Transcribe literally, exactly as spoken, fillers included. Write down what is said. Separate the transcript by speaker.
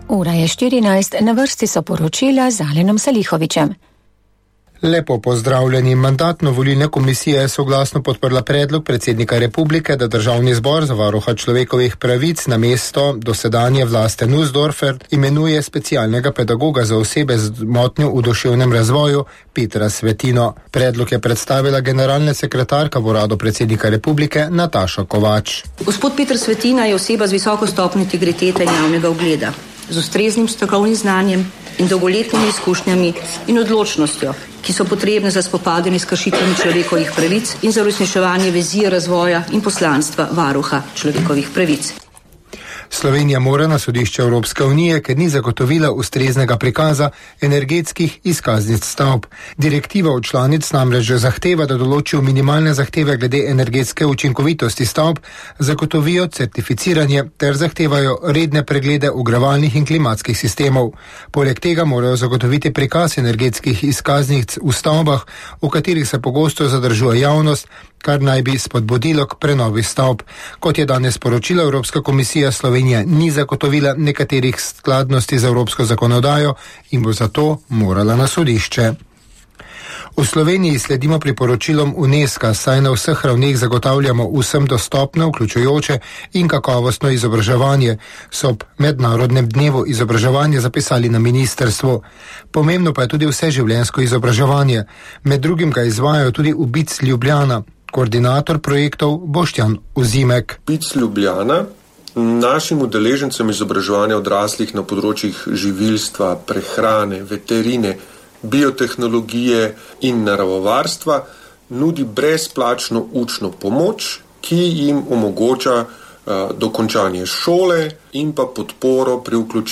Speaker 1: Ura je štirinajst, na vrsti so poročila z Alenom Salihovičem.
Speaker 2: Lepo pozdravljeni. Mandatno-volilna komisija je soglasno podprla predlog predsednika republike, da Državni zbor za varuha človekovih pravic na mesto dosedanje Vlaste Nussdorfer imenuje specialnega pedagoga za osebe z motnjo v duševnem razvoju Petra Svetino. Predlog je predstavila generalna sekretarka v uradu predsednika republike Nataša Kovač.
Speaker 3: Gospod Peter Svetina je oseba z visoko stopnjo integritete in javnega ugleda, z ustreznim strokovnim znanjem in dolgoletnimi izkušnjami in odločnostjo, ki so potrebne za spopadanje s kršitvami človekovih pravic in za uresničevanje vizije razvoja in poslanstva varuha človekovih pravic.
Speaker 2: Slovenija mora na sodišče Evropske unije, ker ni zagotovila ustreznega prikaza energetskih izkaznic stavb. Direktiva od članic namreč zahteva, da določijo minimalne zahteve glede energetske učinkovitosti stavb, zagotovijo certificiranje ter zahtevajo redne preglede ogrevalnih in klimatskih sistemov. Poleg tega morajo zagotoviti prikaz energetskih izkaznic v stavbah, v katerih se pogosto zadržuje javnost, kar naj bi spodbudilo k prenovi stavb. Kot je danes sporočila Evropska komisija, Slovenija ni zagotovila nekaterih skladnosti z evropsko zakonodajo in bo zato morala na sodišče. V Sloveniji sledimo priporočilom UNESCO, saj na vseh ravneh zagotavljamo vsem dostopno, vključujoče in kakovostno izobraževanje, so ob mednarodnem dnevu izobraževanja zapisali na ministrstvu. Pomembno pa je tudi vseživljenjsko izobraževanje. Med drugim ga izvajajo tudi v B I C Ljubljana. Koordinator projektov Boštjan Uzimek.
Speaker 4: B I C Ljubljana našim udeležencem izobraževanja odraslih na področjih živilstva, prehrane, veterine, biotehnologije in naravovarstva nudi brezplačno učno pomoč, ki jim omogoča uh, dokončanje šole in pa podporo pri vključevanju